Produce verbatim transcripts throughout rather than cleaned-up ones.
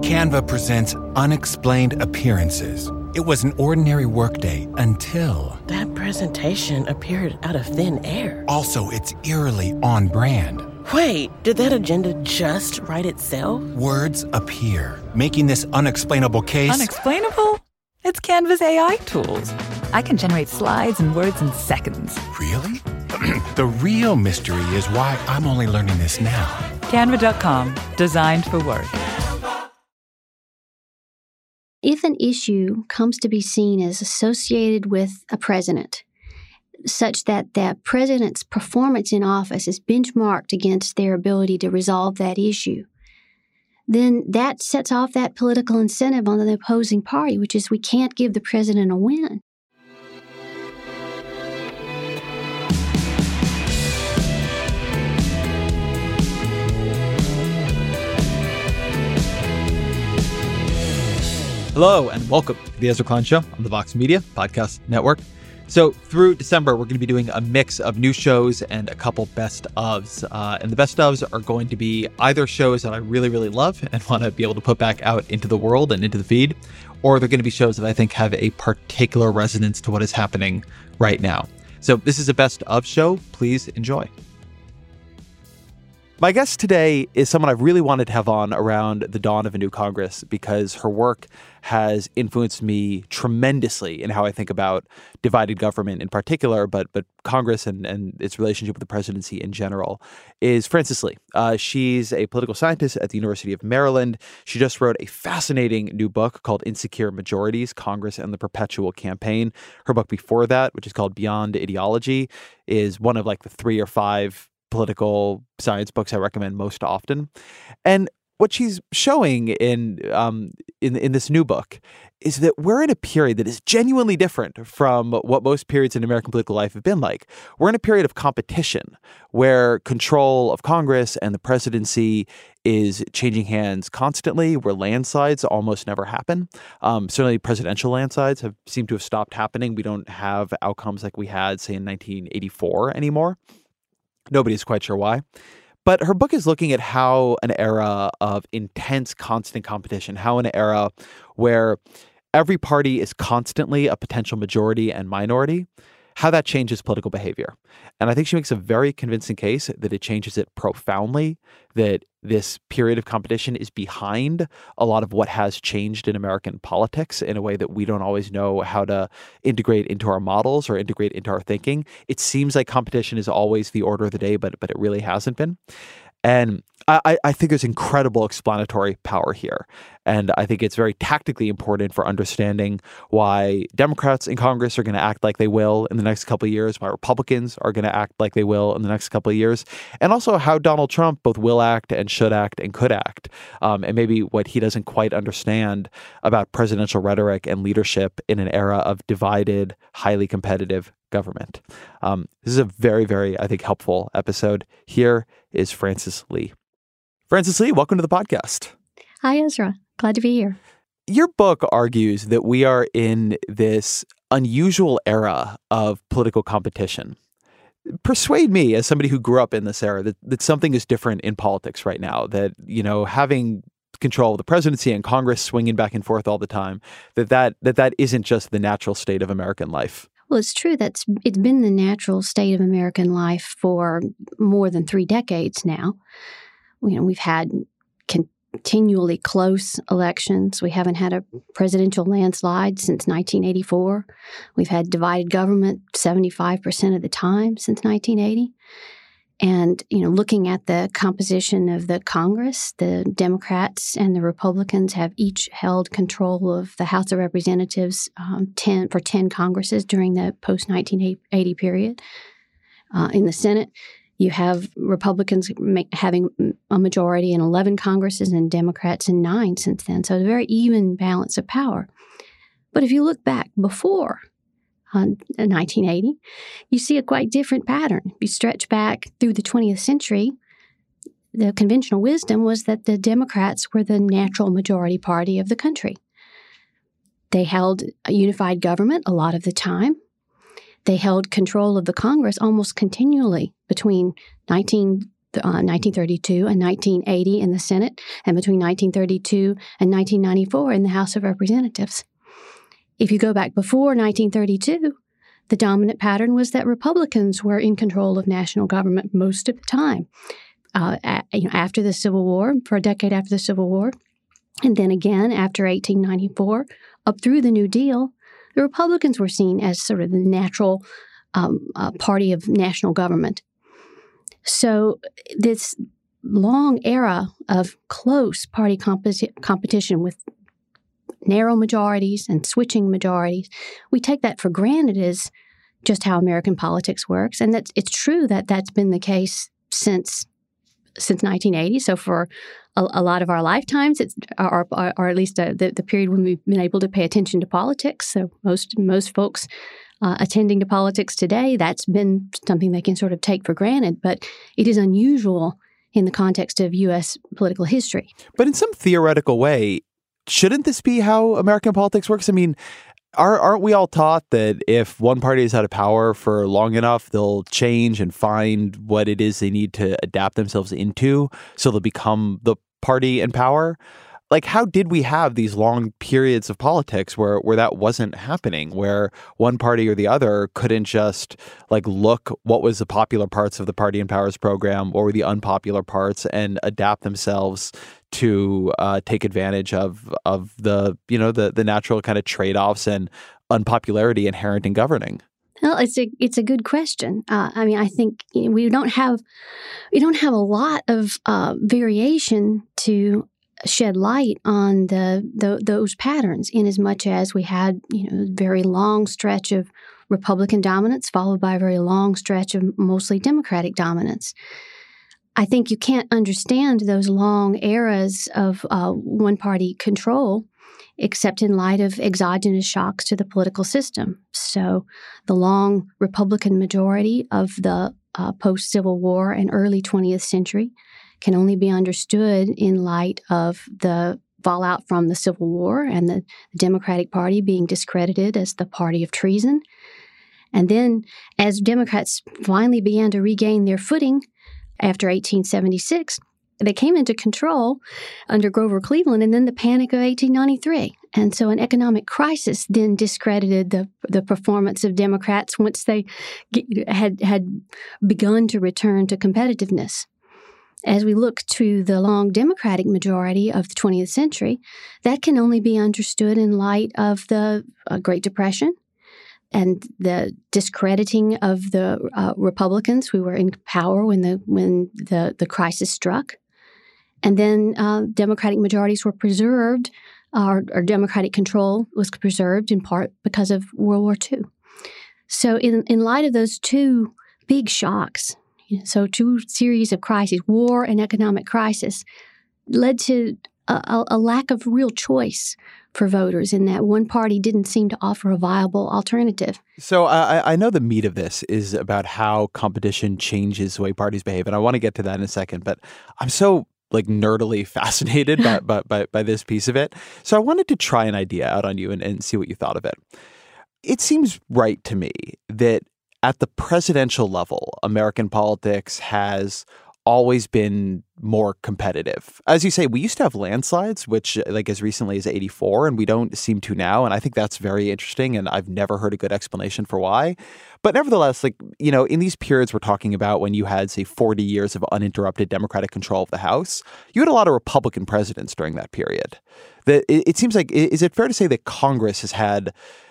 Canva presents Unexplained Appearances. It was an ordinary workday until... That presentation appeared out of thin air. Also, it's eerily on brand. Wait, did that agenda just write itself? Words appear, making this unexplainable case... Unexplainable? It's Canva's A I tools. I can generate slides and words in seconds. Really? The real mystery is why I'm only learning this now. Canva dot com, designed for work. If an issue comes to be seen as associated with a president, such that that president's performance in office is benchmarked against their ability to resolve that issue, then that sets off that political incentive on the opposing party, which is we can't give the president a win. Hello and welcome to the Ezra Klein Show on the Vox Media Podcast Network. So through December, we're going to be doing a mix of new shows and a couple best ofs. Uh, and the best ofs are going to be either shows that I really, really love and want to be able to put back out into the world and into the feed, or they're going to be shows that I think have a particular resonance to what is happening right now. So this is a best of show. Please enjoy. My guest today is someone I've really wanted to have on around the dawn of a new Congress because her work has influenced me tremendously in how I think about divided government in particular, but but Congress and, and its relationship with the presidency in general, is Frances Lee. Uh, she's a political scientist at the University of Maryland. She just wrote a fascinating new book called Insecure Majorities, Congress and the Perpetual Campaign. Her book before that, which is called Beyond Ideology, is one of like the three or five political science books I recommend most often. And what she's showing in um, in in this new book is that we're in a period that is genuinely different from what most periods in American political life have been like. We're in a period of competition where control of Congress and the presidency is changing hands constantly, where landslides almost never happen. Um, certainly presidential landslides have seemed to have stopped happening. We don't have outcomes like we had, say, in nineteen eighty-four anymore. Nobody's quite sure why. But her book is looking at how an era of intense, constant competition, how an era where every party is constantly a potential majority and minority, how that changes political behavior. And I think she makes a very convincing case that it changes it profoundly, that this period of competition is behind a lot of what has changed in American politics in a way that we don't always know how to integrate into our models or integrate into our thinking. It seems like competition is always the order of the day, but but it really hasn't been. And I, I think there's incredible explanatory power here. And I think it's very tactically important for understanding why Democrats in Congress are going to act like they will in the next couple of years, why Republicans are going to act like they will in the next couple of years, and also how Donald Trump both will act and should act and could act, um, and maybe what he doesn't quite understand about presidential rhetoric and leadership in an era of divided, highly competitive government. Um, this is a very, very, I think, helpful episode. Here is Frances Lee. Frances Lee, welcome to the podcast. Hi, Ezra. Glad to be here. Your book argues that we are in this unusual era of political competition. Persuade me, as somebody who grew up in this era, that, that something is different in politics right now, that, you know, having control of the presidency and Congress swinging back and forth all the time, that that, that, that isn't just the natural state of American life. Well, it's true that it's been the natural state of American life for more than three decades now. You know, we've had continually close elections. We haven't had a presidential landslide since nineteen eighty-four. We've had divided government seventy-five percent of the time since nineteen eighty. And, you know, looking at the composition of the Congress, the Democrats and the Republicans have each held control of the House of Representatives um, ten for ten Congresses during the post-nineteen eighty period. Uh, in the Senate, you have Republicans make, having a majority in eleven Congresses and Democrats in nine since then. So it's a very even balance of power. But if you look back before on nineteen eighty, you see a quite different pattern. If you stretch back through the twentieth century, the conventional wisdom was that the Democrats were the natural majority party of the country. They held a unified government a lot of the time. They held control of the Congress almost continually between nineteen uh, nineteen thirty-two and nineteen eighty in the Senate, and between nineteen thirty-two and nineteen ninety-four in the House of Representatives. If you go back before nineteen thirty-two, the dominant pattern was that Republicans were in control of national government most of the time. Uh, at, you know, after the Civil War, for a decade after the Civil War, and then again after eighteen ninety-four, up through the New Deal, the Republicans were seen as sort of the natural um, uh, party of national government. So this long era of close party composi- competition with narrow majorities and switching majorities, we take that for granted as just how American politics works. And that's, it's true that that's been the case since since nineteen eighty. So for a, a lot of our lifetimes, it's or, or, or at least uh, the, the period when we've been able to pay attention to politics. So most most folks uh, attending to politics today, that's been something they can sort of take for granted. But it is unusual in the context of U S political history. But in some theoretical way, shouldn't this be how American politics works? I mean, Are, aren't we all taught that if one party is out of power for long enough, they'll change and find what it is they need to adapt themselves into so they'll become the party in power? Like, how did we have these long periods of politics where, where that wasn't happening, where one party or the other couldn't just, like, look what was the popular parts of the Party in Power's program, what were the unpopular parts, and adapt themselves to uh, take advantage of of the, you know, the the natural kind of trade-offs and unpopularity inherent in governing? Well, it's a it's a good question. Uh, I mean, I think you know, we don't have we don't have a lot of uh, variation to shed light on the, the those patterns, in as much as we had you know a very long stretch of Republican dominance followed by a very long stretch of mostly Democratic dominance. I think you can't understand those long eras of uh, one-party control except in light of exogenous shocks to the political system. So the long Republican majority of the uh, post-Civil War and early twentieth century can only be understood in light of the fallout from the Civil War and the Democratic Party being discredited as the party of treason. And then as Democrats finally began to regain their footing after eighteen seventy-six, they came into control under Grover Cleveland, and then the Panic of eighteen ninety-three. And so an economic crisis then discredited the, the performance of Democrats once they had, had begun to return to competitiveness. As we look to the long Democratic majority of the twentieth century, that can only be understood in light of the uh, Great Depression and the discrediting of the uh, Republicans who were in power when the when the, the crisis struck. And then uh, Democratic majorities were preserved, or, or Democratic control was preserved in part because of World War Two. So in, in light of those two big shocks, so two series of crises, war and economic crisis, led to a, a lack of real choice for voters in that one party didn't seem to offer a viable alternative. So I, I know the meat of this is about how competition changes the way parties behave, and I want to get to that in a second, but I'm so like nerdily fascinated by, by, by, by this piece of it. So I wanted to try an idea out on you and, and see what you thought of it. It seems right to me that at the presidential level, American politics has always been more competitive. As you say, we used to have landslides, which like as recently as eighty-four, and we don't seem to now. And I think that's very interesting. And I've never heard a good explanation for why. But nevertheless, like, you know, in these periods we're talking about when you had, say, forty years of uninterrupted Democratic control of the House, you had a lot of Republican presidents during that period. That it, it seems like, is it fair to say that Congress has had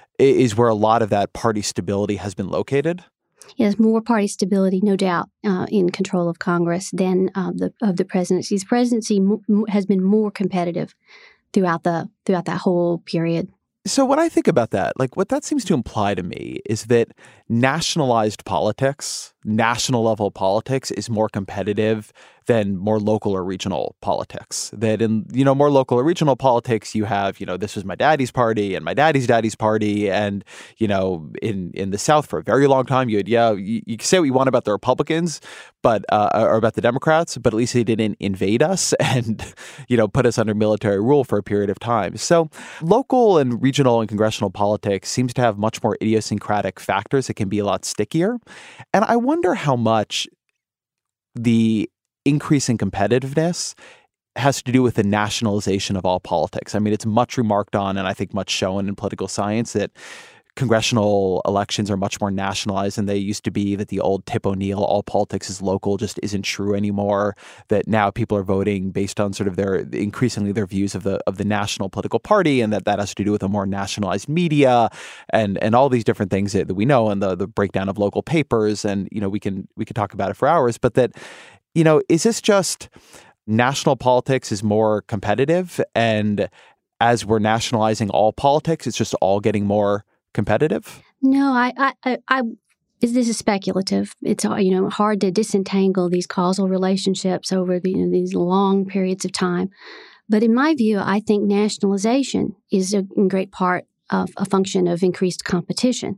is where a lot of that party stability has been located? Yes, more party stability, no doubt, uh, in control of Congress than uh, the of the presidency. The presidency m- has been more competitive throughout the throughout that whole period. So when I think about that, like what that seems to imply to me is that nationalized politics, national level politics is more competitive than more local or regional politics. That in, you know, more local or regional politics, you have, you know, this was my daddy's party and my daddy's daddy's party. And, you know, in, in the South for a very long time, you had, yeah, you, you can say what you want about the Republicans, but, uh, or about the Democrats, but at least they didn't invade us and, you know, put us under military rule for a period of time. So local and regional and congressional politics seems to have much more idiosyncratic factors that can be a lot stickier. And I wonder how much the increasing competitiveness has to do with the nationalization of all politics. I mean, it's much remarked on and I think much shown in political science that congressional elections are much more nationalized than they used to be, that the old Tip O'Neill, all politics is local, just isn't true anymore, that now people are voting based on sort of their, increasingly their views of the of the national political party, and that that has to do with a more nationalized media and and all these different things that, that we know, and the the breakdown of local papers, and, you know, we can we could talk about it for hours, but that, you know, is this just national politics is more competitive, and as we're nationalizing all politics, it's just all getting more competitive? No, I, I, I, I, this is speculative. It's, you know, hard to disentangle these causal relationships over the, you know, these long periods of time. But in my view, I think nationalization is a in great part of a function of increased competition.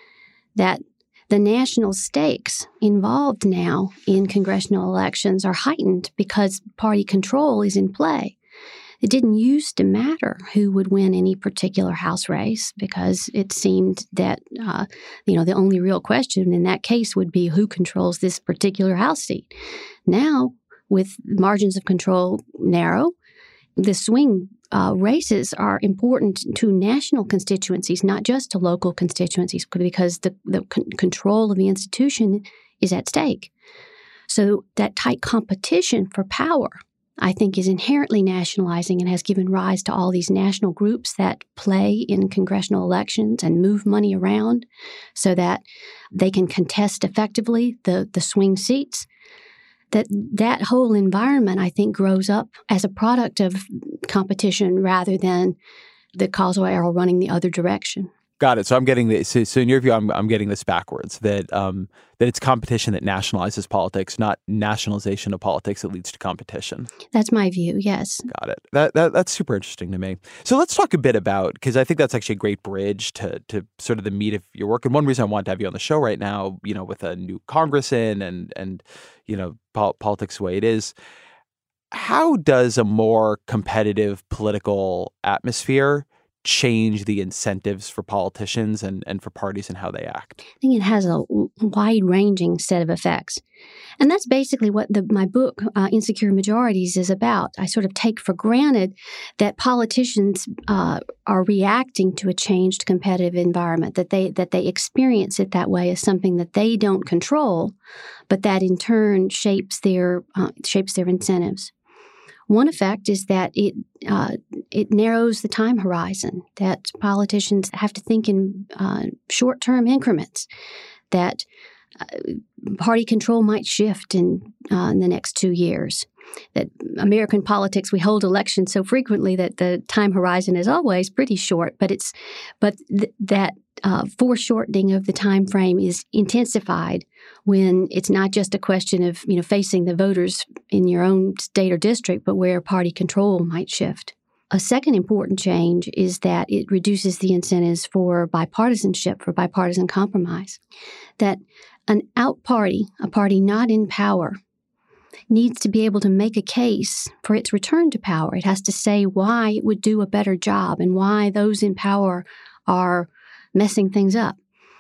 That the national stakes involved now in congressional elections are heightened because party control is in play. It didn't used to matter who would win any particular House race because it seemed that, uh, you know, the only real question in that case would be who controls this particular House seat. Now, with margins of control narrow, the swing uh, races are important to national constituencies, not just to local constituencies, because the, the c- control of the institution is at stake. So that tight competition for power, I think, is inherently nationalizing and has given rise to all these national groups that play in congressional elections and move money around so that they can contest effectively the, the swing seats. That that whole environment, I think, grows up as a product of competition rather than the causal arrow running the other direction. Got it. So I'm getting this. So, so in your view, I'm I'm getting this backwards. That um that it's competition that nationalizes politics, not nationalization of politics that leads to competition. That's my view. Yes. Got it. That that that's super interesting to me. So let's talk a bit about, because I think that's actually a great bridge to to sort of the meat of your work. And one reason I want to have you on the show right now, you know, with a new Congress in and and you know pol- politics the way it is. How does a more competitive political atmosphere change the incentives for politicians and, and for parties and how they act? I think it has a wide-ranging set of effects. And that's basically what the, my book, uh, Insecure Majorities, is about. I sort of take for granted that politicians uh, are reacting to a changed competitive environment, that they that they experience it that way as something that they don't control, but that in turn shapes their uh, shapes their incentives. One effect is that it uh, it narrows the time horizon, that politicians have to think in uh, short-term increments, that uh, party control might shift in, uh, in the next two years, that American politics, we hold elections so frequently that the time horizon is always pretty short, but it's but th- that uh, foreshortening of the time frame is intensified when it's not just a question of, you know, facing the voters in your own state or district, but where party control might shift. A second important change is that it reduces the incentives for bipartisanship, for bipartisan compromise. That an out party, a party not in power, needs to be able to make a case for its return to power. It has to say why it would do a better job and why those in power are messing things up.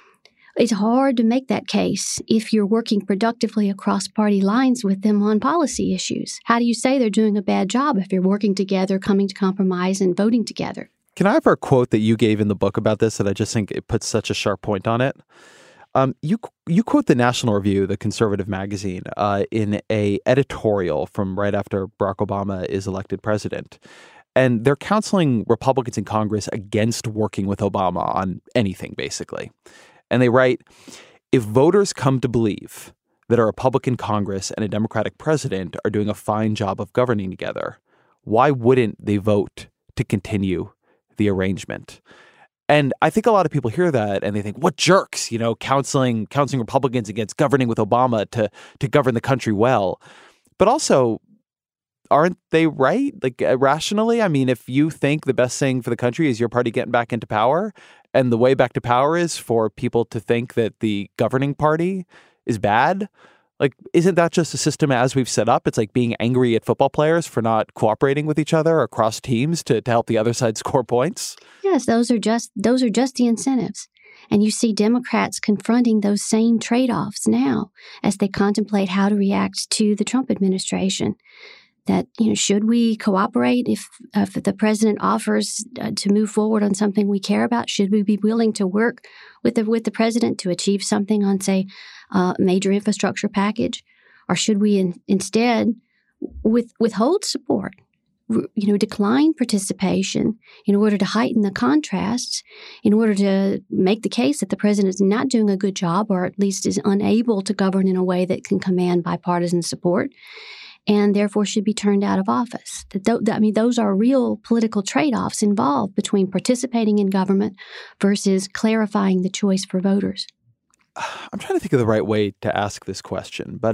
It's hard to make that case if you're working productively across party lines with them on policy issues. How do you say they're doing a bad job if you're working together, coming to compromise, and voting together? Can I have a quote that you gave in the book about this that I just think it puts such a sharp point on it? Um, you you quote the National Review, the conservative magazine, uh, in a editorial from right after Barack Obama is elected president. And they're counseling Republicans in Congress against working with Obama on anything, basically. And they write, if voters come to believe that a Republican Congress and a Democratic president are doing a fine job of governing together, why wouldn't they vote to continue the arrangement? And I think a lot of people hear that and they think, what jerks, you know, counseling counseling Republicans against governing with Obama to to govern the country well. But also, aren't they right? Like, uh, rationally? I mean, if you think the best thing for the country is your party getting back into power, and the way back to power is for people to think that the governing party is bad, like, isn't that just a system as we've set up? It's like being angry at football players for not cooperating with each other across teams to, to help the other side score points. Yes, those are just those are just the incentives. And you see Democrats confronting those same trade-offs now as they contemplate how to react to the Trump administration. That, you know, should we cooperate if, if the president offers uh, to move forward on something we care about? Should we be willing to work with the, with the president to achieve something on, say, a uh, major infrastructure package? Or should we in, instead with, withhold support? You know, decline participation in order to heighten the contrasts, in order to make the case that the president is not doing a good job or at least is unable to govern in a way that can command bipartisan support and therefore should be turned out of office. That th- I mean, those are real political trade-offs involved between participating in government versus clarifying the choice for voters. I'm trying to think of the right way to ask this question, but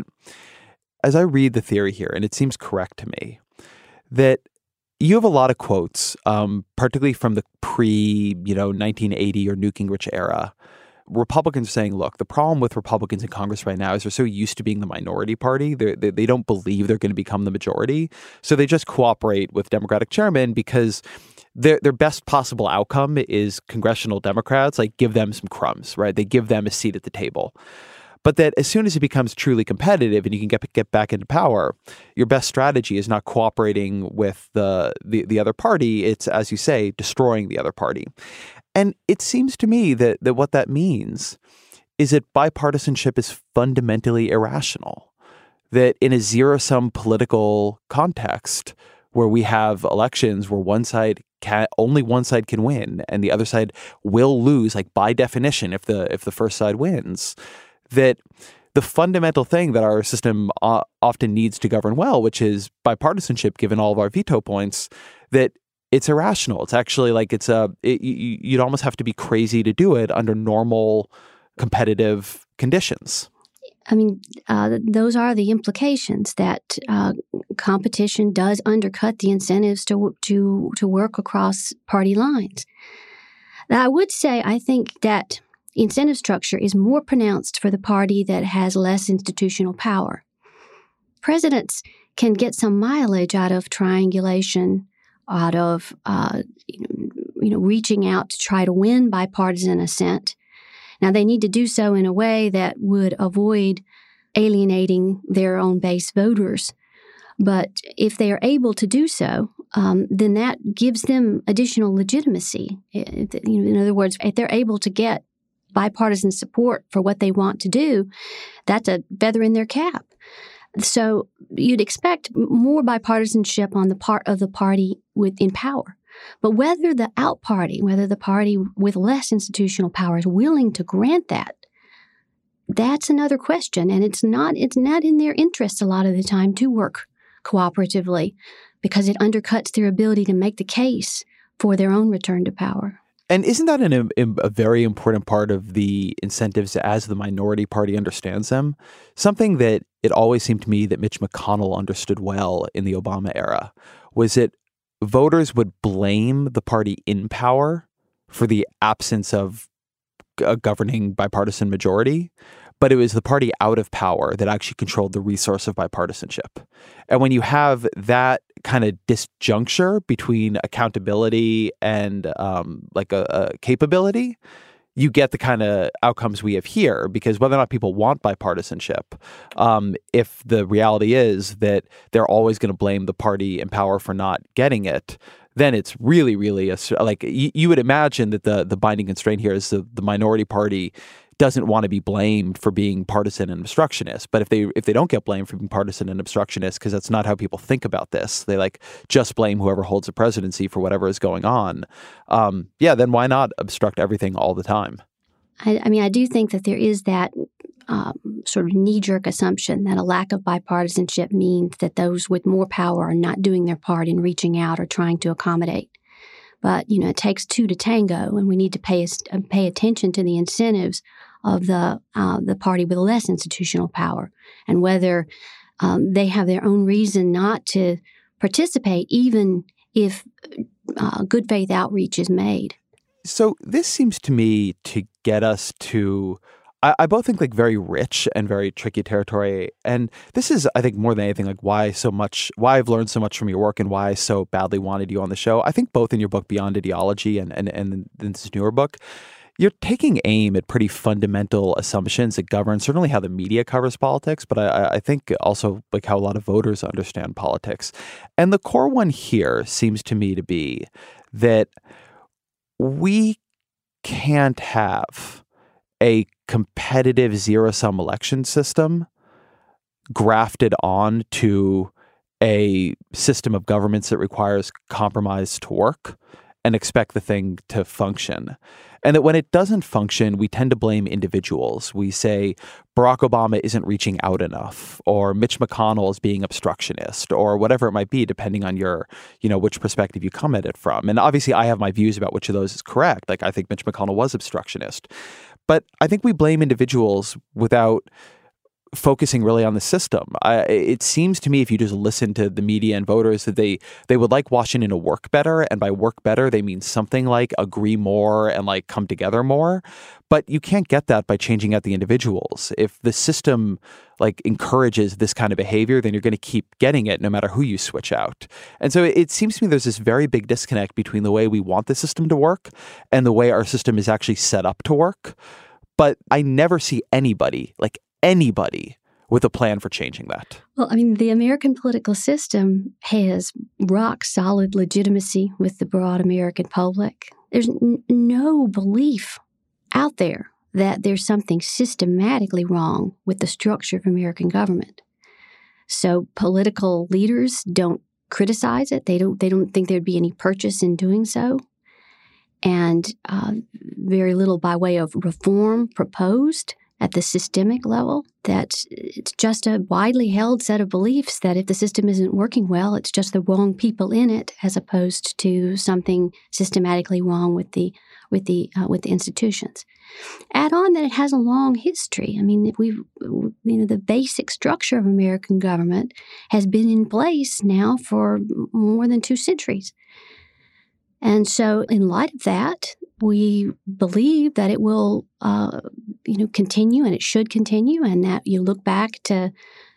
as I read the theory here, and it seems correct to me, that you have a lot of quotes, um, particularly from the pre, you know, nineteen eighty or Newt Gingrich era. Republicans saying, look, the problem with Republicans in Congress right now is they're so used to being the minority party. They they don't believe they're going to become the majority. So they just cooperate with Democratic chairmen because their their best possible outcome is congressional Democrats, like give them some crumbs, right? They give them a seat at the table. But that as soon as it becomes truly competitive and you can get get back into power, your best strategy is not cooperating with the, the the other party. It's, as you say, destroying the other party. And it seems to me that that what that means is that bipartisanship is fundamentally irrational. That in a zero-sum political context where we have elections where one side can only one side can win and the other side will lose, like by definition, if the if the first side wins, that the fundamental thing that our system uh, often needs to govern well, which is bipartisanship, given all of our veto points, that it's irrational. It's actually like it's a, it, you, you'd almost have to be crazy to do it under normal competitive conditions. I mean, uh, those are the implications that uh, competition does undercut the incentives to to to work across party lines. Now, I would say I think that incentive structure is more pronounced for the party that has less institutional power. Presidents can get some mileage out of triangulation, out of uh, you know reaching out to try to win bipartisan assent. Now, they need to do so in a way that would avoid alienating their own base voters. But if they are able to do so, um, then that gives them additional legitimacy. You know, in other words, if they're able to get bipartisan support for what they want to do, that's a feather in their cap. So you'd expect more bipartisanship on the part of the party within power. But whether the out party, whether the party with less institutional power is willing to grant that, that's another question. And it's not it's not in their interest a lot of the time to work cooperatively because it undercuts their ability to make the case for their own return to power. And isn't that an, a very important part of the incentives as the minority party understands them? Something that it always seemed to me that Mitch McConnell understood well in the Obama era was that voters would blame the party in power for the absence of a governing bipartisan majority, but it was the party out of power that actually controlled the resource of bipartisanship. And when you have that kind of disjuncture between accountability and um, like a, a capability, you get the kind of outcomes we have here, because whether or not people want bipartisanship, um, if the reality is that they're always going to blame the party in power for not getting it, then it's really, really a, like you, you would imagine that the the binding constraint here is the, the minority party doesn't want to be blamed for being partisan and obstructionist. But if they if they don't get blamed for being partisan and obstructionist, because that's not how people think about this, they like just blame whoever holds the presidency for whatever is going on. Um, yeah, then why not obstruct everything all the time? I, I mean, I do think that there is that um, sort of knee-jerk assumption that a lack of bipartisanship means that those with more power are not doing their part in reaching out or trying to accommodate. But, you know, it takes two to tango, and we need to pay pay attention to the incentives of the uh, the party with less institutional power and whether um, they have their own reason not to participate, even if uh, good faith outreach is made. So this seems to me to get us to, I, I both think like very rich and very tricky territory. And this is, I think, more than anything, like why so much, why I've learned so much from your work and why I so badly wanted you on the show. I think both in your book, Beyond Ideology, and and, and in this newer book, you're taking aim at pretty fundamental assumptions that govern certainly how the media covers politics, but I, I think also like how a lot of voters understand politics. And the core one here seems to me to be that we can't have a competitive zero-sum election system grafted on to a system of governments that requires compromise to work and expect the thing to function. And that when it doesn't function, we tend to blame individuals. We say Barack Obama isn't reaching out enough, or Mitch McConnell is being obstructionist, or whatever it might be, depending on your, you know, which perspective you come at it from. And obviously, I have my views about which of those is correct. Like, I think Mitch McConnell was obstructionist. But I think we blame individuals without focusing really on the system. I, it seems to me, if you just listen to the media and voters, that they they would like Washington to work better, and by work better they mean something like agree more and like come together more. But you can't get that by changing out the individuals. If the system like encourages this kind of behavior, then you're going to keep getting it no matter who you switch out. And so it, it seems to me there's this very big disconnect between the way we want the system to work and the way our system is actually set up to work. But I never see anybody, like anybody, with a plan for changing that. Well, I mean, the American political system has rock solid legitimacy with the broad American public. There's n- no belief out there that there's something systematically wrong with the structure of American government. So political leaders don't criticize it. They don't. They don't think there'd be any purchase in doing so, and uh, very little by way of reform proposed at the systemic level. That it's just a widely held set of beliefs that if the system isn't working well, it's just the wrong people in it, as opposed to something systematically wrong with the with the uh, with the institutions. Add on that it has a long history. I mean, we you know the basic structure of American government has been in place now for more than two centuries. And so in light of that, we believe that it will, uh, you know, continue, and it should continue, and that you look back to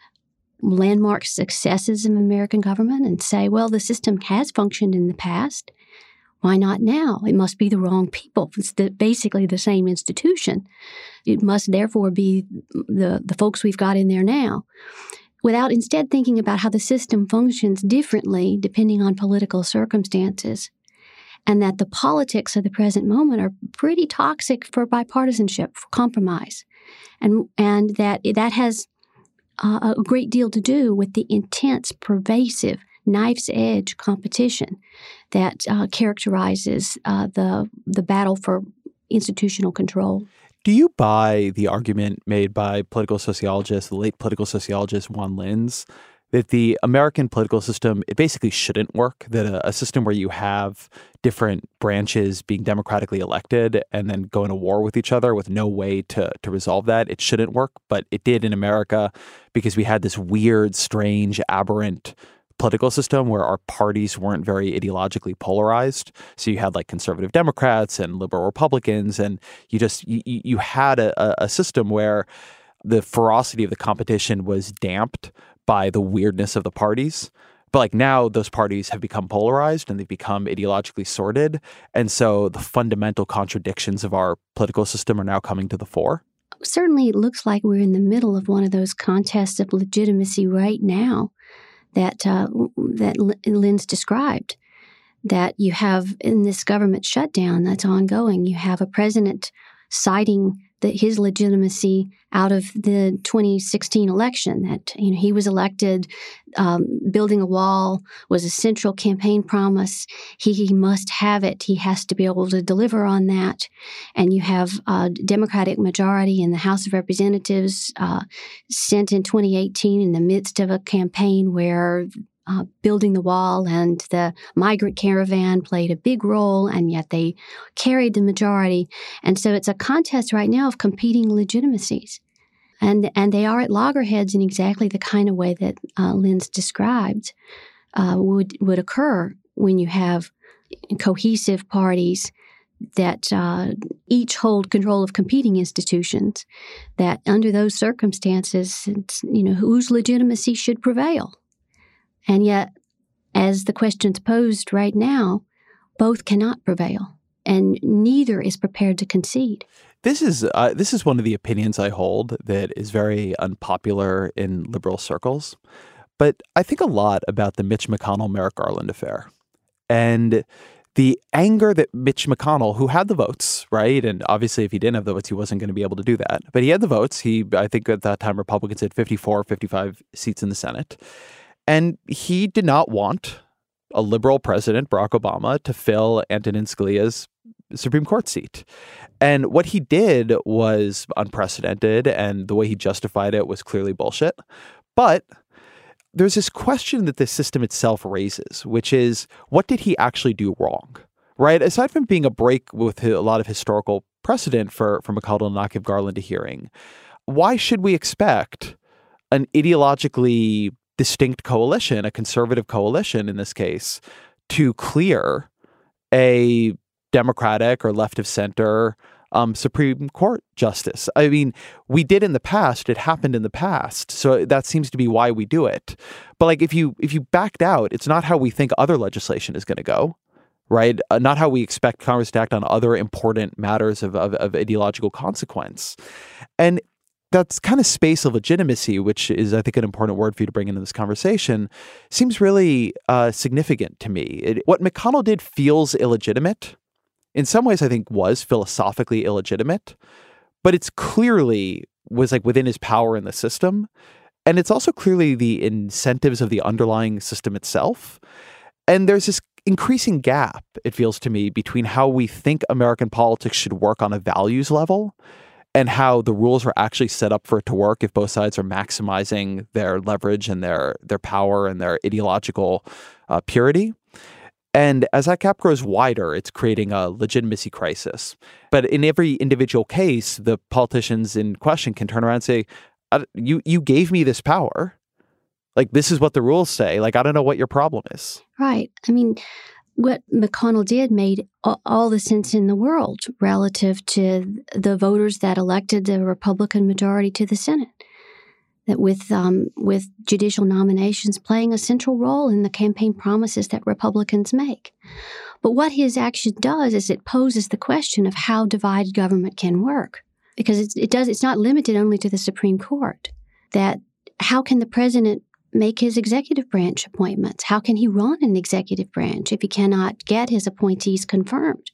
landmark successes of American government and say, well, the system has functioned in the past. Why not now? It must be the wrong people. It's the, basically the same institution. It must therefore be the, the folks we've got in there now, without instead thinking about how the system functions differently depending on political circumstances. And that the politics of the present moment are pretty toxic for bipartisanship, for compromise. And and that that has uh, a great deal to do with the intense, pervasive, knife's edge competition that uh, characterizes uh, the the battle for institutional control. Do you buy the argument made by political sociologist, the late political sociologist Juan Linz, that the American political system, it basically shouldn't work, that a, a system where you have different branches being democratically elected and then going to war with each other with no way to, to resolve that, it shouldn't work, but it did in America because we had this weird, strange, aberrant political system where our parties weren't very ideologically polarized. So you had like conservative Democrats and liberal Republicans, and you just, you, you had a, a system where the ferocity of the competition was damped by the weirdness of the parties. But like now those parties have become polarized and they've become ideologically sorted. And so the fundamental contradictions of our political system are now coming to the fore. Certainly it looks like we're in the middle of one of those contests of legitimacy right now that uh, that Linz described, that you have in this government shutdown that's ongoing. You have a president citing the, his legitimacy out of the twenty sixteen election, that you know he was elected, um, building a wall was a central campaign promise. He, he must have it. He has to be able to deliver on that. And you have a Democratic majority in the House of Representatives uh, sent in twenty eighteen in the midst of a campaign where Uh, building the wall and the migrant caravan played a big role, and yet they carried the majority. And so it's a contest right now of competing legitimacies. And and they are at loggerheads in exactly the kind of way that uh, Linz described uh, would, would occur when you have cohesive parties that uh, each hold control of competing institutions, that under those circumstances, it's, you know, whose legitimacy should prevail. And yet, as the question's posed right now, both cannot prevail. and neither is prepared to concede. This is uh, this is one of the opinions I hold that is very unpopular in liberal circles. But I think a lot about the Mitch McConnell-Merrick Garland affair. And the anger that Mitch McConnell, who had the votes, right? And obviously, if he didn't have the votes, he wasn't going to be able to do that. But he had the votes. He, I think at that time, Republicans had fifty-four, fifty-five seats in the Senate. And he did not want a liberal president, Barack Obama, to fill Antonin Scalia's Supreme Court seat. And what he did was unprecedented, and the way he justified it was clearly bullshit. But there's this question that the system itself raises, which is, what did he actually do wrong? Right? Aside from being a break with a lot of historical precedent for, for McConnell to not give Garland a hearing, why should we expect an ideologically distinct coalition, a conservative coalition in this case, to clear a Democratic or left of center um, Supreme Court justice? I mean, we did in the past. It happened in the past. So that seems to be why we do it. But like, if you if you backed out, it's not how we think other legislation is going to go, right? Uh, not how we expect Congress to act on other important matters of, of, of ideological consequence. And that's kind of space of legitimacy, which is, I think, an important word for you to bring into this conversation, seems really uh, significant to me. It, what McConnell did feels illegitimate. In some ways, I think was philosophically illegitimate, but it's clearly was like within his power in the system. And it's also clearly the incentives of the underlying system itself. And there's this increasing gap, it feels to me, between how we think American politics should work on a values level and how the rules are actually set up for it to work if both sides are maximizing their leverage and their their power and their ideological uh, purity. And as that gap grows wider, it's creating a legitimacy crisis. But in every individual case, the politicians in question can turn around and say, you you gave me this power. Like, this is what the rules say. Like, I don't know what your problem is. Right. I mean, what McConnell did made all the sense in the world relative to the voters that elected the Republican majority to the Senate. That with um, with judicial nominations playing a central role in the campaign promises that Republicans make. But what his action does is it poses the question of how divided government can work. Because it's, it does, it's not limited only to the Supreme Court. That how can the president make his executive branch appointments? How can he run an executive branch if he cannot get his appointees confirmed?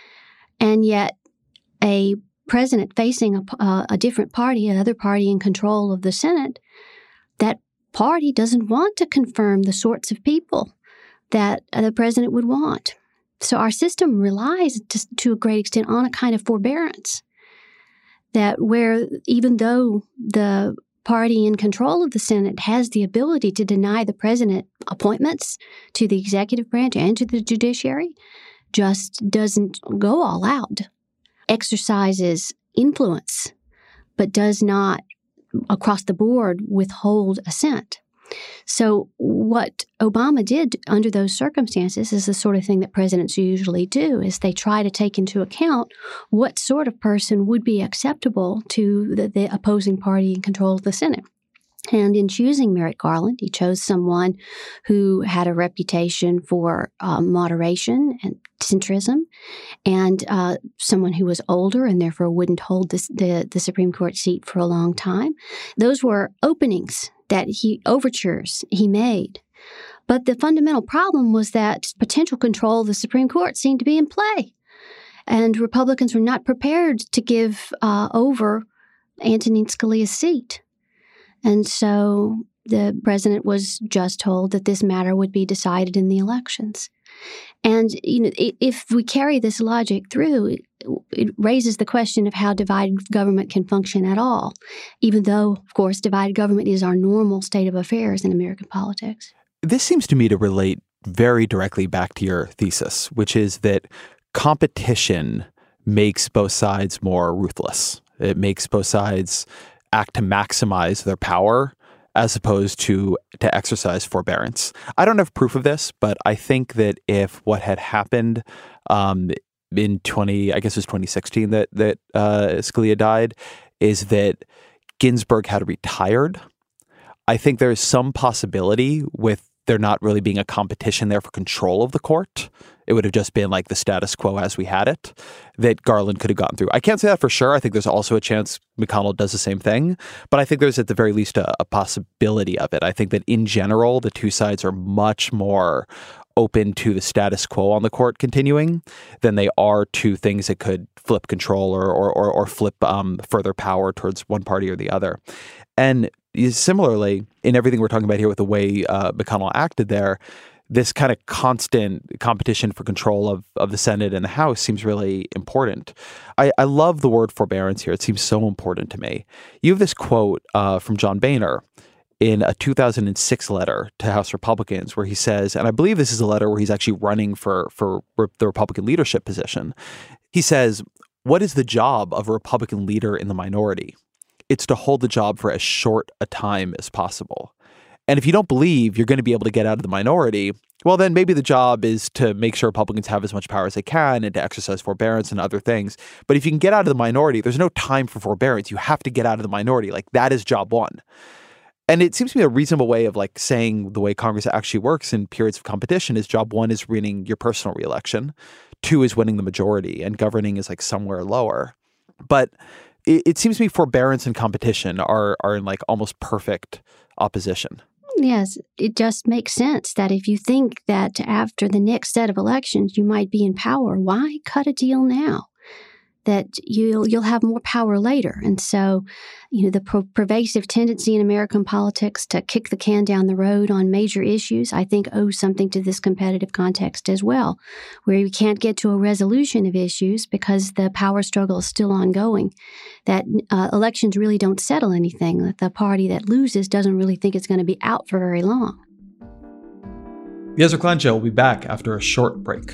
And yet a president facing a, uh, a different party, another party in control of the Senate, that party doesn't want to confirm the sorts of people that uh, the president would want. So our system relies to, to a great extent on a kind of forbearance that where even though the party in control of the Senate has the ability to deny the president appointments to the executive branch and to the judiciary, just doesn't go all out. Exercises influence, but does not, across the board, withhold assent. So what Obama did under those circumstances is the sort of thing that presidents usually do, is they try to take into account what sort of person would be acceptable to the, the opposing party in control of the Senate. And in choosing Merrick Garland, he chose someone who had a reputation for uh, moderation and centrism, and uh, someone who was older and therefore wouldn't hold this, the, the Supreme Court seat for a long time. Those were openings that he, overtures he made. But the fundamental problem was that potential control of the Supreme Court seemed to be in play. And Republicans were not prepared to give uh, over Antonin Scalia's seat. And so the president was just told that this matter would be decided in the elections. And, you know, if we carry this logic through, it raises the question of how divided government can function at all, even though, of course, divided government is our normal state of affairs in American politics. This seems to me to relate very directly back to your thesis, which is that competition makes both sides more ruthless. It makes both sides act to maximize their power as opposed to to exercise forbearance. I don't have proof of this, but I think that if what had happened um, in twenty, I guess it was twenty sixteen that that uh, Scalia died, is that Ginsburg had retired. I think there is some possibility with there not really being a competition there for control of the court, it would have just been like the status quo as we had it, that Garland could have gotten through. I can't say that for sure. I think there's also a chance McConnell does the same thing, but I think there's at the very least a, a possibility of it. I think that in general, the two sides are much more open to the status quo on the court continuing than they are to things that could flip control or or or, or flip um, further power towards one party or the other. And similarly, in everything we're talking about here with the way uh, McConnell acted there, this kind of constant competition for control of, of the Senate and the House seems really important. I, I love the word forbearance here. It seems so important to me. You have this quote uh, from John Boehner in a two thousand six letter to House Republicans where he says, and I believe this is a letter where he's actually running for, for the Republican leadership position. He says, "What is the job of a Republican leader in the minority? It's to hold the job for as short a time as possible. And if you don't believe you're going to be able to get out of the minority, well, then maybe the job is to make sure Republicans have as much power as they can and to exercise forbearance and other things. But if you can get out of the minority, there's no time for forbearance. You have to get out of the minority. Like that is job one." And it seems to me a reasonable way of like saying the way Congress actually works in periods of competition is job one is winning your personal reelection. Two is winning the majority, and governing is like somewhere lower. But it, it seems to me forbearance and competition are are in like almost perfect opposition. Yes, it just makes sense that if you think that after the next set of elections you might be in power, why cut a deal now? That you'll you'll have more power later. And so, you know, the per- pervasive tendency in American politics to kick the can down the road on major issues, I think owes something to this competitive context as well, where you can't get to a resolution of issues because the power struggle is still ongoing, that uh, elections really don't settle anything, that the party that loses doesn't really think it's going to be out for very long. The Ezra Klein Show will be back after a short break.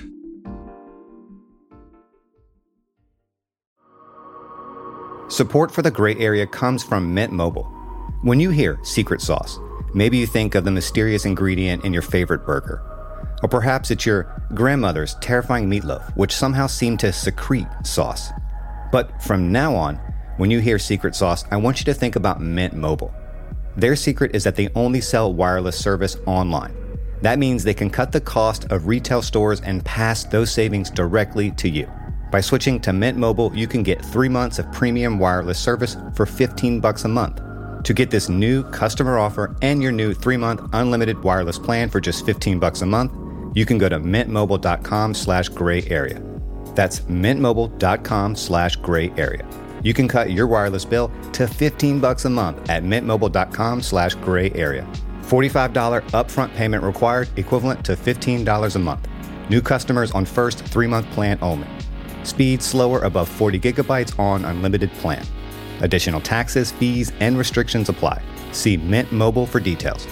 Support for the Gray Area comes from Mint Mobile. When you hear secret sauce, maybe you think of the mysterious ingredient in your favorite burger. Or perhaps it's your grandmother's terrifying meatloaf, which somehow seemed to secrete sauce. But from now on, when you hear secret sauce, I want you to think about Mint Mobile. Their secret is that they only sell wireless service online. That means they can cut the cost of retail stores and pass those savings directly to you. By switching to Mint Mobile, you can get three months of premium wireless service for fifteen bucks a month. To get this new customer offer and your new three-month unlimited wireless plan for just fifteen bucks a month, you can go to mintmobile.com slash gray area. That's mintmobile.com slash gray area. You can cut your wireless bill to fifteen bucks a month at mintmobile.com slash gray area. forty-five dollars upfront payment required, equivalent to fifteen dollars a month. New customers on first three-month plan only. Speed slower above forty gigabytes on unlimited plan. Additional taxes, fees, and restrictions apply. See Mint Mobile for details.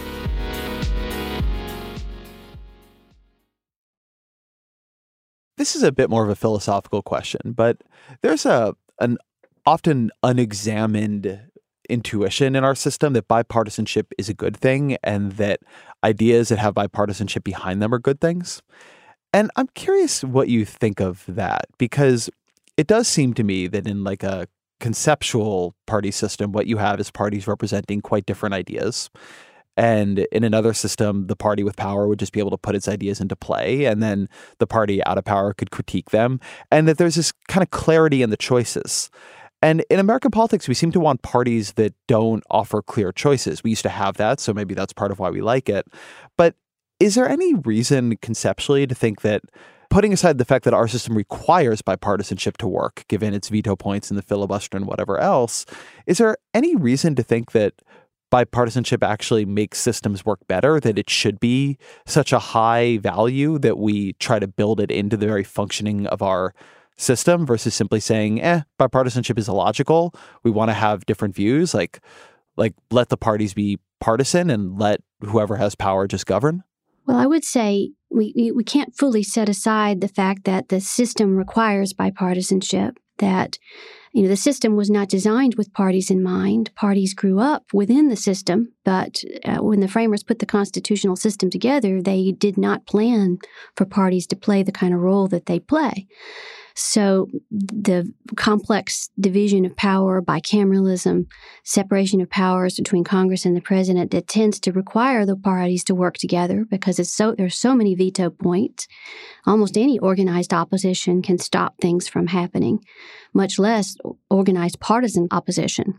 This is a bit more of a philosophical question, but there's a an often unexamined intuition in our system that bipartisanship is a good thing and that ideas that have bipartisanship behind them are good things. And I'm curious what you think of that, because it does seem to me that in like a conceptual party system, what you have is parties representing quite different ideas. And in another system, the party with power would just be able to put its ideas into play, and then the party out of power could critique them. And that there's this kind of clarity in the choices. And in American politics, we seem to want parties that don't offer clear choices. We used to have that, so maybe that's part of why we like it. But is there any reason conceptually to think that, putting aside the fact that our system requires bipartisanship to work, given its veto points and the filibuster and whatever else, is there any reason to think that bipartisanship actually makes systems work better, that it should be such a high value that we try to build it into the very functioning of our system versus simply saying, eh, bipartisanship is illogical. We want to have different views, like, like let the parties be partisan and let whoever has power just govern? Well, I would say we we can't fully set aside the fact that the system requires bipartisanship, that, you know, the system was not designed with parties in mind. Parties grew up within the system, but uh, when the framers put the constitutional system together, they did not plan for parties to play the kind of role that they play. So the complex division of power, bicameralism, separation of powers between Congress and the president that tends to require the parties to work together because it's so there's so many veto points. Almost any organized opposition can stop things from happening, much less organized partisan opposition.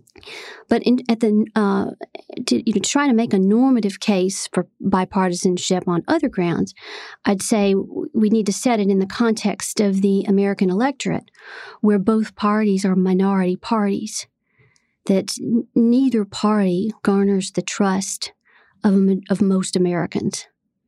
But in, at the uh, to, you know, try to make a normative case for bipartisanship on other grounds, I'd say we need to set it in the context of the American electorate, where both parties are minority parties, that n- neither party garners the trust of, of most Americans.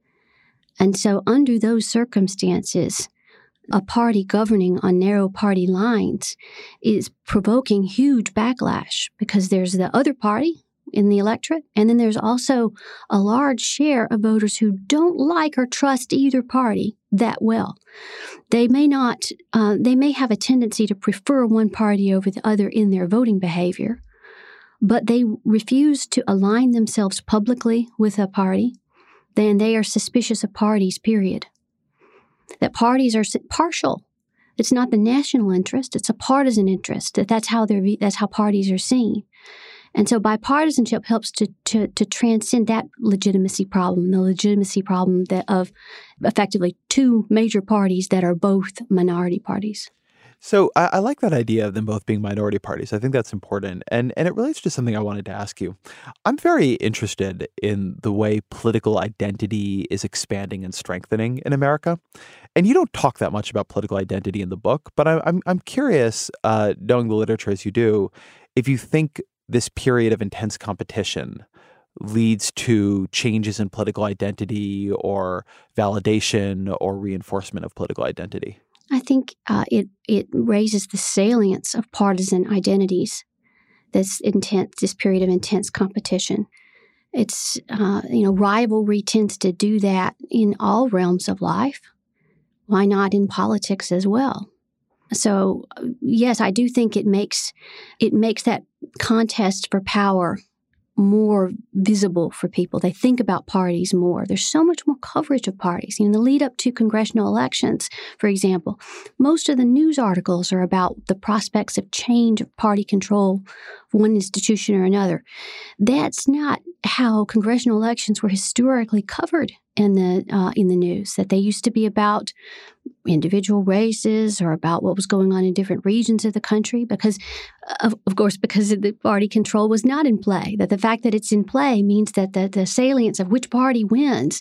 And so under those circumstances, a party governing on narrow party lines is provoking huge backlash because there's the other party in the electorate, and then there's also a large share of voters who don't like or trust either party that well. They may not, uh, they may have a tendency to prefer one party over the other in their voting behavior, but they refuse to align themselves publicly with a party. Then they are suspicious of parties, period. That parties are partial. It's not the national interest; it's a partisan interest. That that's how they're that's how parties are seen, and so bipartisanship helps to to to transcend that legitimacy problem, the legitimacy problem that of effectively two major parties that are both minority parties. So I, I like that idea of them both being minority parties. I think that's important. And and it relates to something I wanted to ask you. I'm very interested in the way political identity is expanding and strengthening in America. And you don't talk that much about political identity in the book, but I, I'm I'm curious, uh, knowing the literature as you do, if you think this period of intense competition leads to changes in political identity or validation or reinforcement of political identity. I think uh, it it raises the salience of partisan identities. This intense, this period of intense competition. It's uh, you know rivalry tends to do that in all realms of life. Why not in politics as well? So yes, I do think it makes it makes that contest for power more visible for people. They think about parties more. There's so much more coverage of parties. In the lead up to congressional elections, for example, most of the news articles are about the prospects of change of party control of one institution or another. That's not how congressional elections were historically covered in the uh, in the news. That they used to be about individual races or about what was going on in different regions of the country because, of, of course, because the party control was not in play. That the fact that it's in play means that the, the salience of which party wins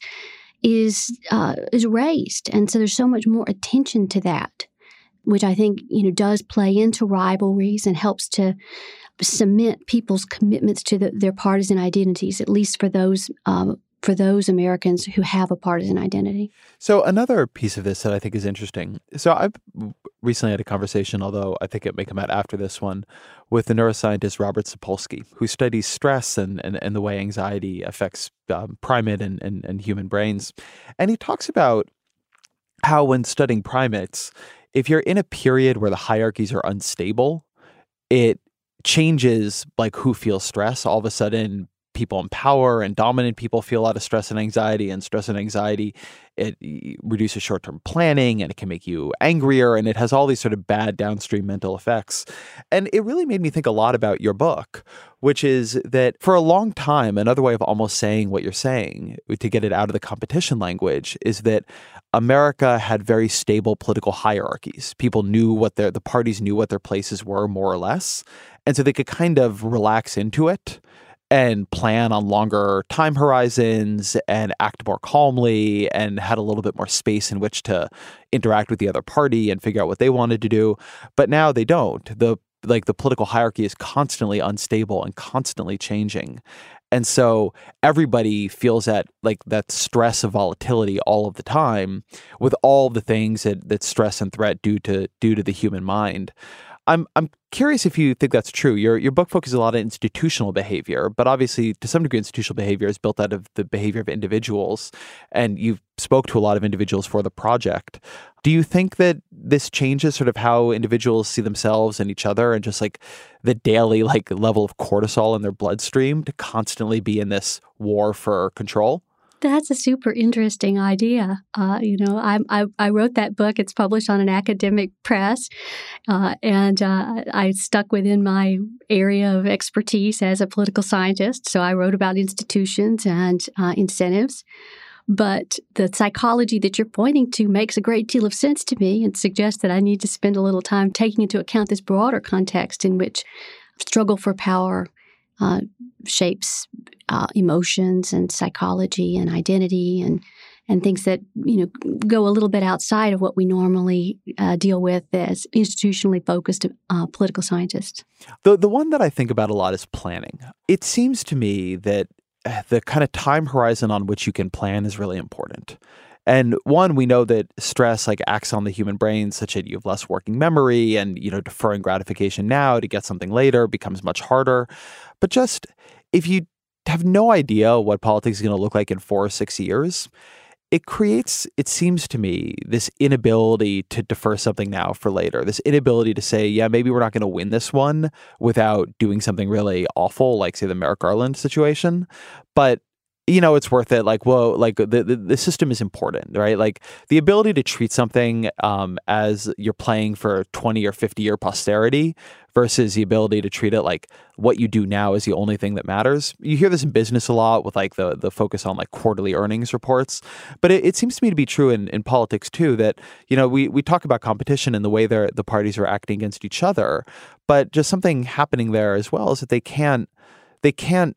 is uh, is raised. And so there's so much more attention to that, which I think, you know, does play into rivalries and helps to cement people's commitments to the, their partisan identities, at least for those um, for those Americans who have a partisan identity. So another piece of this that I think is interesting. So I've recently had a conversation, although I think it may come out after this one, with the neuroscientist Robert Sapolsky, who studies stress and, and, and the way anxiety affects um, primate and, and, and human brains. And he talks about how when studying primates, if you're in a period where the hierarchies are unstable, it changes like who feels stress. All of a sudden, people in power and dominant people feel a lot of stress and anxiety, and stress and anxiety, it reduces short-term planning and it can make you angrier, and it has all these sort of bad downstream mental effects. And it really made me think a lot about your book, which is that for a long time, another way of almost saying what you're saying to get it out of the competition language is that America had very stable political hierarchies. People knew what their, the parties knew what their places were more or less. And so they could kind of relax into it and plan on longer time horizons and act more calmly and had a little bit more space in which to interact with the other party and figure out what they wanted to do. But now they don't. The like the political hierarchy is constantly unstable and constantly changing. And so everybody feels that like that stress of volatility all of the time with all the things that, that stress and threat do to do to the human mind. I'm I'm curious if you think that's true. Your your book focuses a lot on institutional behavior, but obviously to some degree institutional behavior is built out of the behavior of individuals, and you've spoke to a lot of individuals for the project. Do you think that this changes sort of how individuals see themselves and each other, and just like the daily like level of cortisol in their bloodstream to constantly be in this war for control? That's a super interesting idea. Uh, you know, I, I I wrote that book. It's published on an academic press, uh, and uh, I stuck within my area of expertise as a political scientist. So I wrote about institutions and uh, incentives. But the psychology that you're pointing to makes a great deal of sense to me and suggests that I need to spend a little time taking into account this broader context in which struggle for power uh, shapes uh, emotions and psychology and identity and and things that, you know, go a little bit outside of what we normally uh, deal with as institutionally focused uh, political scientists. The the one that I think about a lot is planning. It seems to me that the kind of time horizon on which you can plan is really important. And one, we know that stress like acts on the human brain such that you have less working memory and, you know, deferring gratification now to get something later becomes much harder. But just if you have no idea what politics is going to look like in four or six years, it creates, it seems to me, this inability to defer something now for later, this inability to say, yeah, maybe we're not going to win this one without doing something really awful, like, say, the Merrick Garland situation. But you know, it's worth it. Like, whoa, like the, the, the system is important, right? Like the ability to treat something um, as you're playing for twenty or fifty year posterity versus the ability to treat it like what you do now is the only thing that matters. You hear this in business a lot with like the the focus on like quarterly earnings reports. But it, it seems to me to be true in, in politics too, that, you know, we, we talk about competition and the way they're, the parties are acting against each other. But just something happening there as well is that they can't, they can't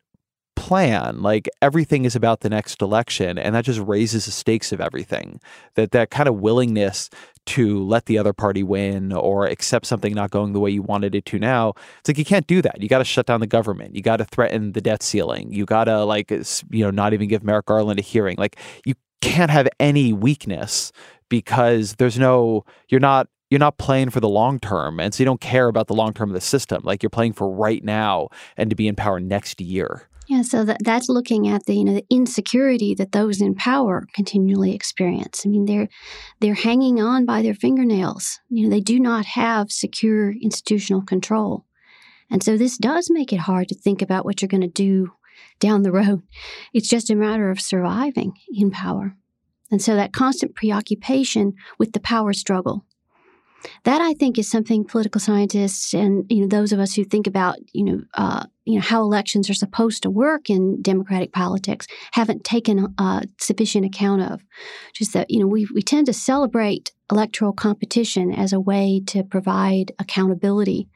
plan. Like everything is about the next election, and that just raises the stakes of everything. That that kind of willingness to let the other party win or accept something not going the way you wanted it to now, it's like you can't do that. You got to shut down the government. You got to threaten the debt ceiling. You got to like, you know, not even give Merrick Garland a hearing. Like you can't have any weakness because there's no, you're not You're not playing for the long term, and so you don't care about the long term of the system. Like you're playing for right now and to be in power next year. Yeah, so that, that's looking at the you know the insecurity that those in power continually experience. I mean, they're they're hanging on by their fingernails. You know, they do not have secure institutional control, and so this does make it hard to think about what you're going to do down the road. It's just a matter of surviving in power, and so that constant preoccupation with the power struggle. That, I think, is something political scientists and you know those of us who think about you know uh, you know how elections are supposed to work in democratic politics haven't taken uh, sufficient account of. Just that you know we we tend to celebrate electoral competition as a way to provide accountability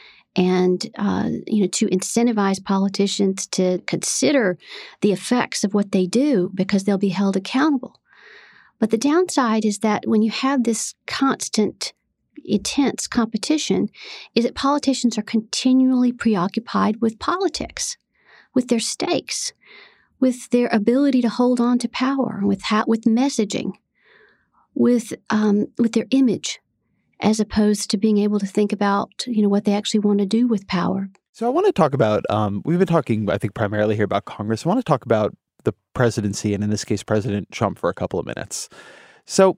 and uh, you know to incentivize politicians to consider the effects of what they do because they'll be held accountable. But the downside is that when you have this constant intense competition is that politicians are continually preoccupied with politics, with their stakes, with their ability to hold on to power, with ha- with messaging, with um, with their image, as opposed to being able to think about you know what they actually want to do with power. So I want to talk about. Um, we've been talking, I think, primarily here about Congress. I want to talk about the presidency, and in this case, President Trump, for a couple of minutes. So.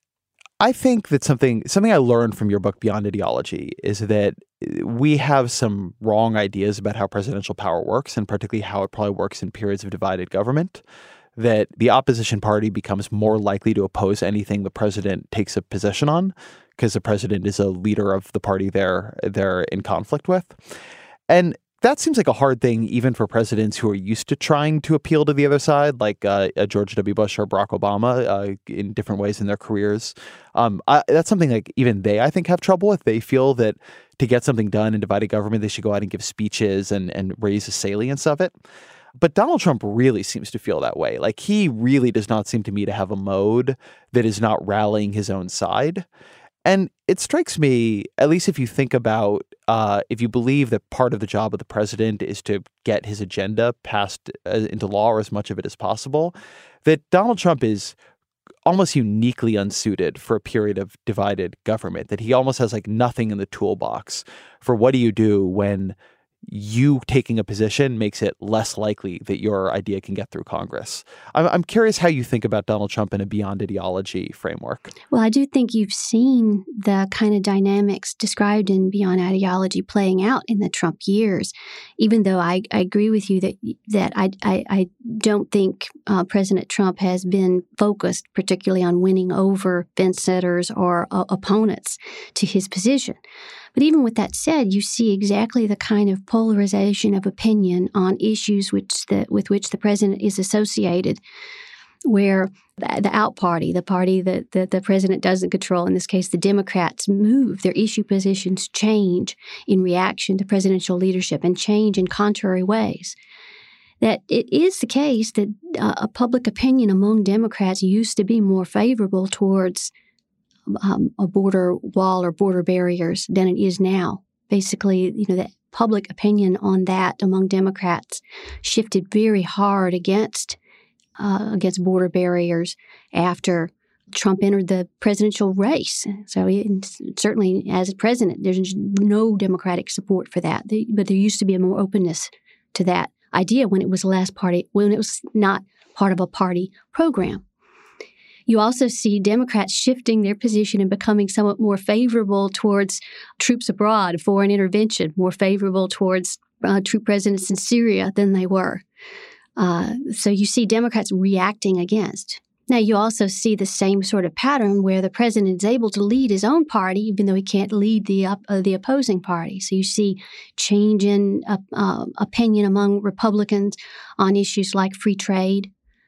I think that something something I learned from your book, Beyond Ideology, is that we have some wrong ideas about how presidential power works, and particularly how it probably works in periods of divided government, that the opposition party becomes more likely to oppose anything the president takes a position on because the president is a leader of the party they're, they're in conflict with. And that seems like a hard thing even for presidents who are used to trying to appeal to the other side, like uh, George W. Bush or Barack Obama uh, in different ways in their careers. Um, I, that's something like even they, I think, have trouble with. They feel that to get something done in divided government, they should go out and give speeches and, and raise the salience of it. But Donald Trump really seems to feel that way. Like he really does not seem to me to have a mode that is not rallying his own side. And it strikes me, at least if you think about, uh, if you believe that part of the job of the president is to get his agenda passed uh, into law or as much of it as possible, that Donald Trump is almost uniquely unsuited for a period of divided government, that he almost has like nothing in the toolbox for what do you do when you taking a position makes it less likely that your idea can get through Congress. I'm, I'm curious how you think about Donald Trump in a beyond ideology framework. Well, I do think you've seen the kind of dynamics described in Beyond Ideology playing out in the Trump years, even though I, I agree with you that that I, I, I don't think uh, President Trump has been focused particularly on winning over fence sitters or uh, opponents to his position. But even with that said, you see exactly the kind of polarization of opinion on issues which the, with which the president is associated, where the, the out party, the party that, that the president doesn't control, in this case the Democrats, move. Their issue positions change in reaction to presidential leadership and change in contrary ways. That it is the case that uh, a public opinion among Democrats used to be more favorable towards Um, a border wall or border barriers than it is now. Basically, you know, the public opinion on that among Democrats shifted very hard against uh, against border barriers after Trump entered the presidential race. So he, certainly as president, there's no Democratic support for that. But there used to be a more openness to that idea when it was the last party, when it was not part of a party program. You also see Democrats shifting their position and becoming somewhat more favorable towards troops abroad, foreign intervention, more favorable towards uh, troop presence in Syria than they were. Uh, so you see Democrats reacting against. Now, you also see the same sort of pattern where the president is able to lead his own party, even though he can't lead the uh, the opposing party. So you see change in uh, uh, opinion among Republicans on issues like free trade,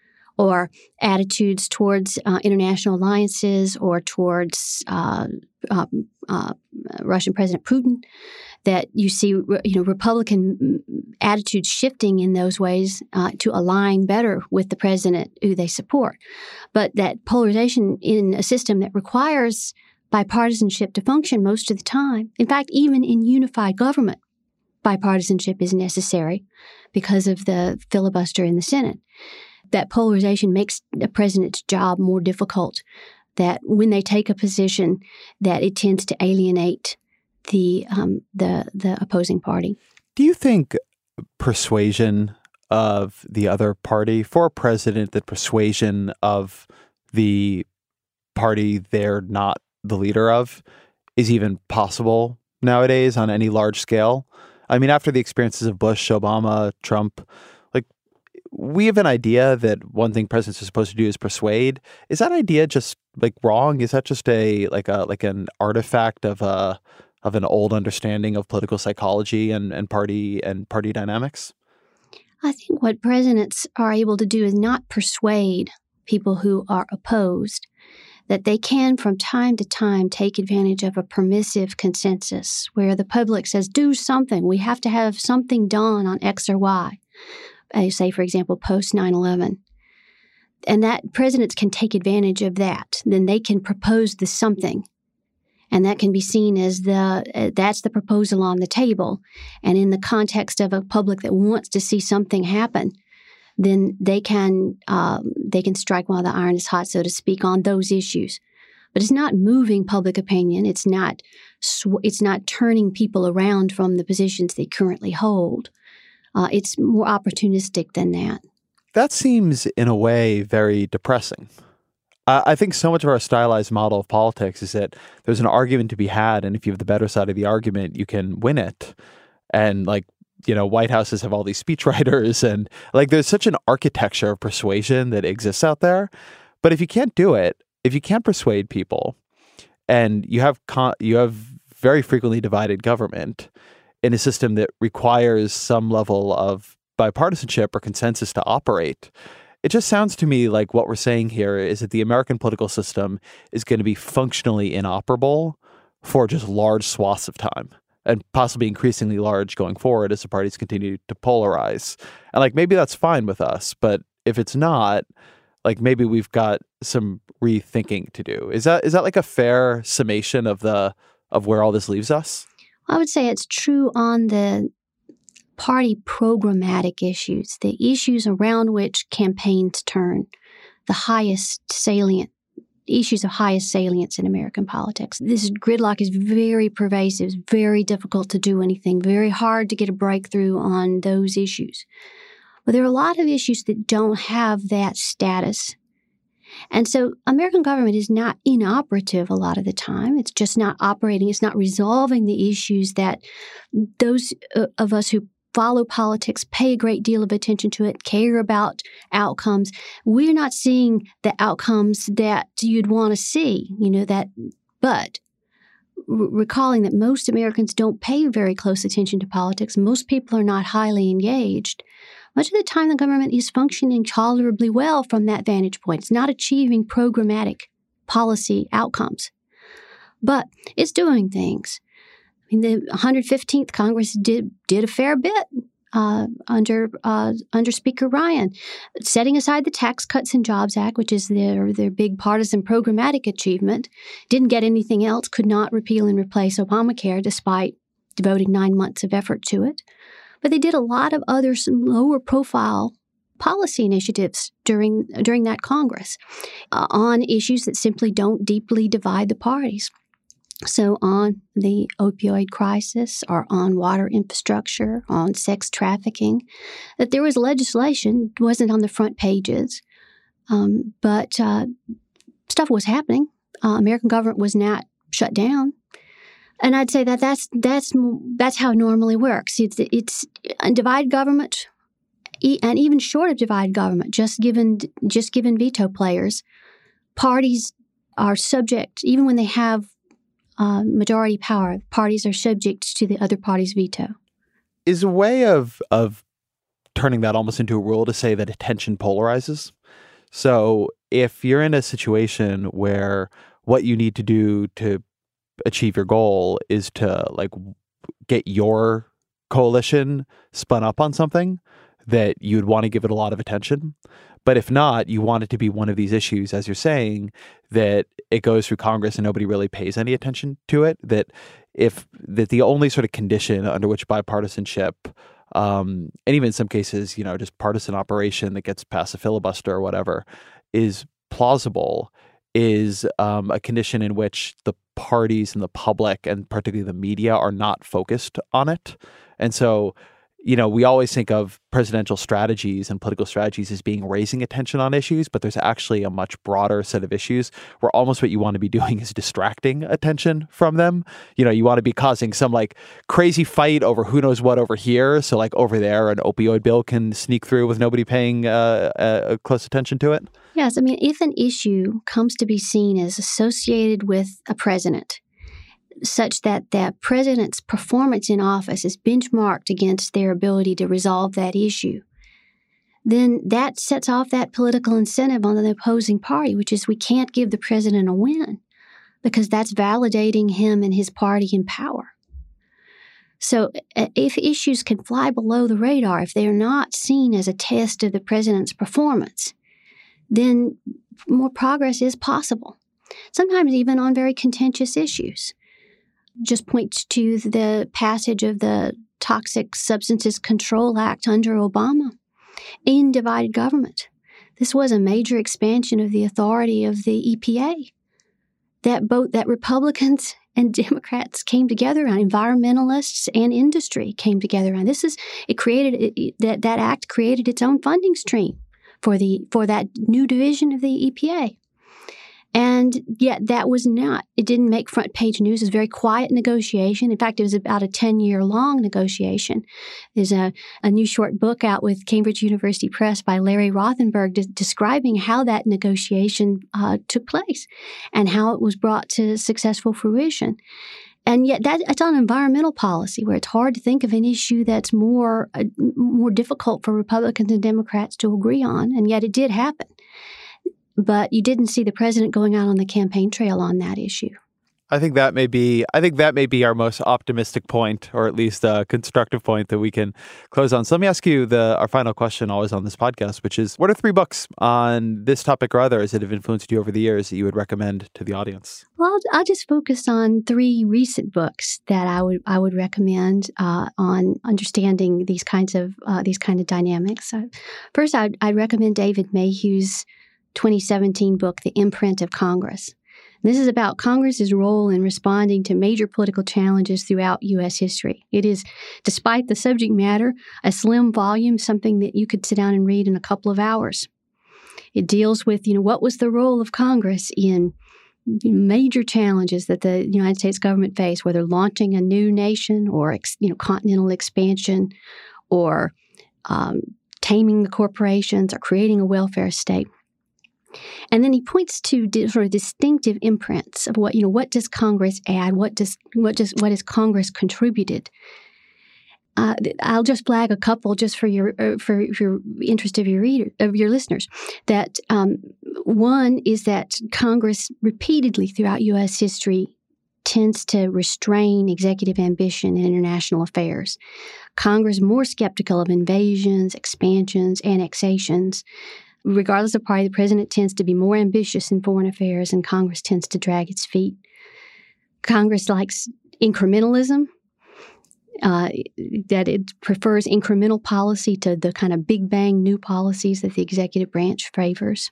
or attitudes towards uh, international alliances or towards uh, uh, uh, Russian President Putin, that you see you know, Republican attitudes shifting in those ways uh, to align better with the president who they support. But that polarization in a system that requires bipartisanship to function most of the time, in fact, even in unified government, bipartisanship is necessary because of the filibuster in the Senate. That polarization makes the president's job more difficult, that when they take a position, that it tends to alienate the um, the the opposing party. Do you think persuasion of the other party, for a president, that persuasion of the party they're not the leader of is even possible nowadays on any large scale? I mean, after the experiences of Bush, Obama, Trump, we have an idea that one thing presidents are supposed to do is persuade. Is that idea just like wrong? Is that just a like a like an artifact of a of an old understanding of political psychology and, and party and party dynamics? I think what presidents are able to do is not persuade people who are opposed, that they can from time to time take advantage of a permissive consensus where the public says, do something. We have to have something done on X or Y. I say, for example, post nine eleven. And that presidents can take advantage of that. Then they can propose the something. And that can be seen as the uh, that's the proposal on the table. And in the context of a public that wants to see something happen, then they can um, they can strike while the iron is hot, so to speak, on those issues. But it's not moving public opinion. It's not sw- it's not turning people around from the positions they currently hold. Uh, it's more opportunistic than that. That seems, in a way, very depressing. Uh, I think so much of our stylized model of politics is that there's an argument to be had, and if you have the better side of the argument, you can win it. And, like, you know, White Houses have all these speechwriters, and, like, there's such an architecture of persuasion that exists out there. But if you can't do it, if you can't persuade people, and you have con- you have very frequently divided government in a system that requires some level of bipartisanship or consensus to operate, it just sounds to me like what we're saying here is that the American political system is going to be functionally inoperable for just large swaths of time, and possibly increasingly large going forward as the parties continue to polarize. And like, maybe that's fine with us, but if it's not, like, maybe we've got some rethinking to do. Is that is that like a fair summation of the of where all this leaves us? I would say it's true on the party programmatic issues, the issues around which campaigns turn, the highest salient issues of highest salience in American politics. This gridlock is very pervasive, very difficult to do anything, very hard to get a breakthrough on those issues. But there are a lot of issues that don't have that status. And so American government is not inoperative a lot of the time. It's just not operating. It's not resolving the issues that those of us who follow politics, pay a great deal of attention to it, care about outcomes. We're not seeing the outcomes that you'd want to see, you know, that, but r- recalling that most Americans don't pay very close attention to politics. Most people are not highly engaged. Much of the time, the government is functioning tolerably well from that vantage point. It's not achieving programmatic policy outcomes, but it's doing things. I mean, the one hundred fifteenth Congress did did a fair bit uh, under uh, under Speaker Ryan, setting aside the Tax Cuts and Jobs Act, which is their their big partisan programmatic achievement. Didn't get anything else. Could not repeal and replace Obamacare, despite devoting nine months of effort to it. But they did a lot of other lower profile policy initiatives during during that Congress uh, on issues that simply don't deeply divide the parties. So on the opioid crisis or on water infrastructure, on sex trafficking, that there was legislation, wasn't on the front pages, um, but uh, stuff was happening. Uh, American government was not shut down. And I'd say that that's that's that's how it normally works. It's it's a divided government, and even short of divided government, just given just given veto players, parties are subject, even when they have uh, majority power, parties are subject to the other party's veto. Is a way of of turning that almost into a rule to say that attention polarizes. So if you're in a situation where what you need to do to achieve your goal is to like get your coalition spun up on something, that you'd want to give it a lot of attention. But if not, you want it to be one of these issues, as you're saying, that it goes through Congress and nobody really pays any attention to it, that if that the only sort of condition under which bipartisanship, um, and even in some cases, you know, just partisan operation that gets past a filibuster or whatever, is plausible, is um, a condition in which the parties and the public, and particularly the media, are not focused on it. And so, you know, we always think of presidential strategies and political strategies as being raising attention on issues, but there's actually a much broader set of issues where almost what you want to be doing is distracting attention from them. You know, you want to be causing some like crazy fight over who knows what over here. So like over there, an opioid bill can sneak through with nobody paying uh, uh, close attention to it. Yes. I mean, if an issue comes to be seen as associated with a president, such that the president's performance in office is benchmarked against their ability to resolve that issue, then that sets off that political incentive on the opposing party, which is we can't give the president a win because that's validating him and his party in power. So if issues can fly below the radar, if they're not seen as a test of the president's performance, then more progress is possible, sometimes even on very contentious issues. Just point to the passage of the Toxic Substances Control Act under Obama in divided government. This was a major expansion of the authority of the E P A that both that Republicans and Democrats came together on, environmentalists and industry came together on. This is it created it, that that act created its own funding stream for the for that new division of the E P A. And yet that was not, it didn't make front page news. It was a very quiet negotiation. In fact, it was about a ten-year long negotiation. There's a, a new short book out with Cambridge University Press by Larry Rothenberg de- describing how that negotiation uh, took place and how it was brought to successful fruition. And yet that it's on environmental policy, where it's hard to think of an issue that's more uh, more difficult for Republicans and Democrats to agree on, and yet it did happen. But you didn't see the president going out on the campaign trail on that issue. I think that may be I think that may be our most optimistic point, or at least a constructive point that we can close on. So let me ask you the our final question always on this podcast, which is, what are three books on this topic or others that have influenced you over the years that you would recommend to the audience? Well, I'll, I'll just focus on three recent books that I would I would recommend uh, on understanding these kinds of uh, these kind of dynamics. Uh, first, I'd, I'd recommend David Mayhew's twenty seventeen book, The Imprint of Congress. This is about Congress's role in responding to major political challenges throughout U S history. It is, despite the subject matter, a slim volume, something that you could sit down and read in a couple of hours. It deals with, you know, what was the role of Congress in major challenges that the United States government faced, whether launching a new nation or, you know, continental expansion or um, taming the corporations or creating a welfare state. And then he points to di- sort of distinctive imprints of what, you know, what does Congress add? What does what does what has Congress contributed? Uh, I'll just flag a couple just for your uh, for your interest of your reader of your listeners. That um, one is that Congress repeatedly throughout U S history tends to restrain executive ambition in international affairs. Congress more skeptical of invasions, expansions, annexations. Regardless of party, the president tends to be more ambitious in foreign affairs, and Congress tends to drag its feet. Congress likes incrementalism, uh, that it prefers incremental policy to the kind of big bang new policies that the executive branch favors.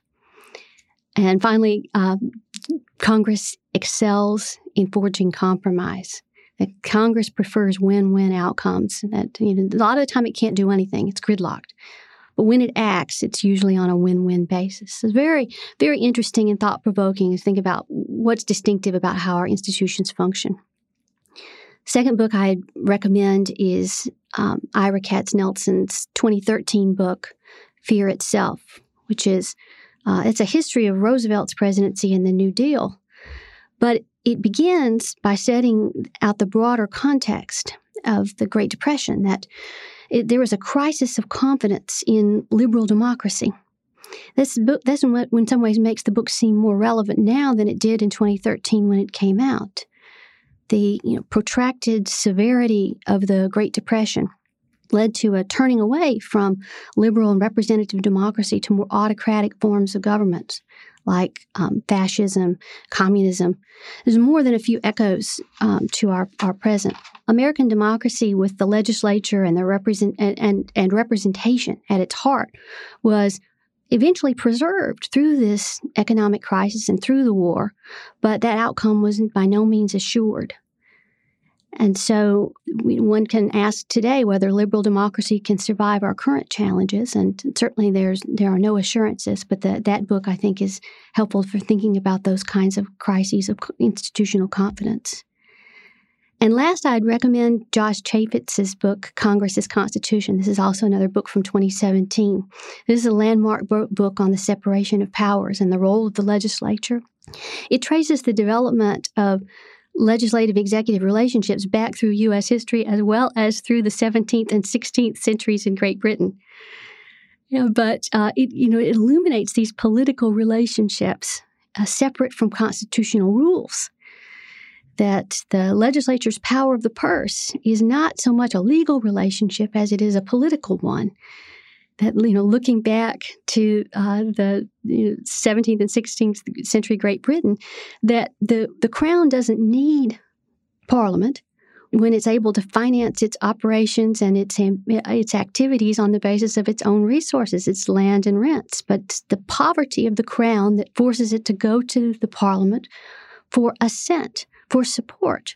And finally, uh, Congress excels in forging compromise. That Congress prefers win-win outcomes. That, you know, a lot of the time it can't do anything; it's gridlocked. But when it acts, it's usually on a win-win basis. It's very, very interesting and thought-provoking to think about what's distinctive about how our institutions function. Second book I'd recommend is um, Ira Katznelson's twenty thirteen book, Fear Itself, which is uh, it's a history of Roosevelt's presidency and the New Deal. But it begins by setting out the broader context of the Great Depression, that it, there was a crisis of confidence in liberal democracy. This book, that's what, in some ways, makes the book seem more relevant now than it did in twenty thirteen when it came out. The you know, protracted severity of the Great Depression led to a turning away from liberal and representative democracy to more autocratic forms of government, like um, fascism, communism. There's more than a few echoes um, to our, our present. American democracy, with the legislature and the represent and, and, and representation at its heart, was eventually preserved through this economic crisis and through the war, but that outcome was by no means assured. And so we, one can ask today whether liberal democracy can survive our current challenges, and certainly there's there are no assurances, but the, that book, I think, is helpful for thinking about those kinds of crises of institutional confidence. And last, I'd recommend Josh Chaffetz's book, Congress's Constitution. This is also another book from twenty seventeen. This is a landmark book on the separation of powers and the role of the legislature. It traces the development of legislative executive relationships back through U S history as well as through the seventeenth and sixteenth centuries in Great Britain. You know, but uh, it, you know, it illuminates these political relationships uh, separate from constitutional rules. That the legislature's power of the purse is not so much a legal relationship as it is a political one. That, you know, looking back to uh, the you know, seventeenth and sixteenth century Great Britain, that the, the crown doesn't need Parliament when it's able to finance its operations and its its activities on the basis of its own resources, its land and rents. But the poverty of the crown that forces it to go to the Parliament for assent, for support.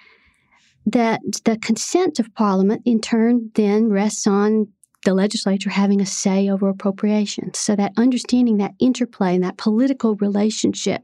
That the consent of Parliament, in turn, then rests on the legislature having a say over appropriations. So that understanding that interplay and that political relationship.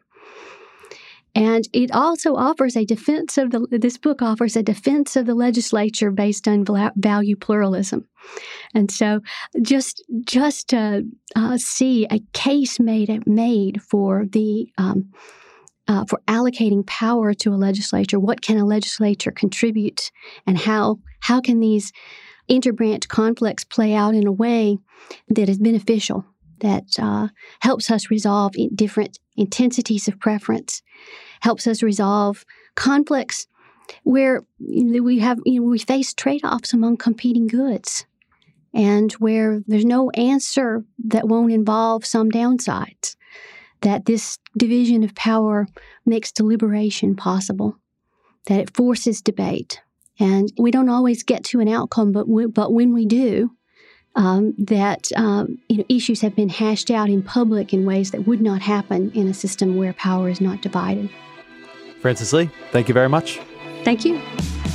And it also offers a defense of the, this book offers a defense of the legislature based on value pluralism. And so just, just to uh, see a case made, made for the, um, uh, for allocating power to a legislature, what can a legislature contribute, and how, how can these interbranch conflicts play out in a way that is beneficial, that uh, helps us resolve different intensities of preference, helps us resolve conflicts where we have, you know, we face trade-offs among competing goods, and where there's no answer that won't involve some downsides. That this division of power makes deliberation possible, that it forces debate. And we don't always get to an outcome, but we, but when we do, um, that um, you know, issues have been hashed out in public in ways that would not happen in a system where power is not divided. Frances Lee, thank you very much. Thank you.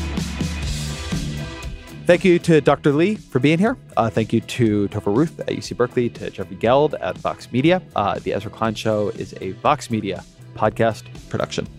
Thank you to Doctor Lee for being here. Uh, thank you to Topher Ruth at U C Berkeley, to Jeffrey Geld at Vox Media. Uh, the Ezra Klein Show is a Vox Media podcast production.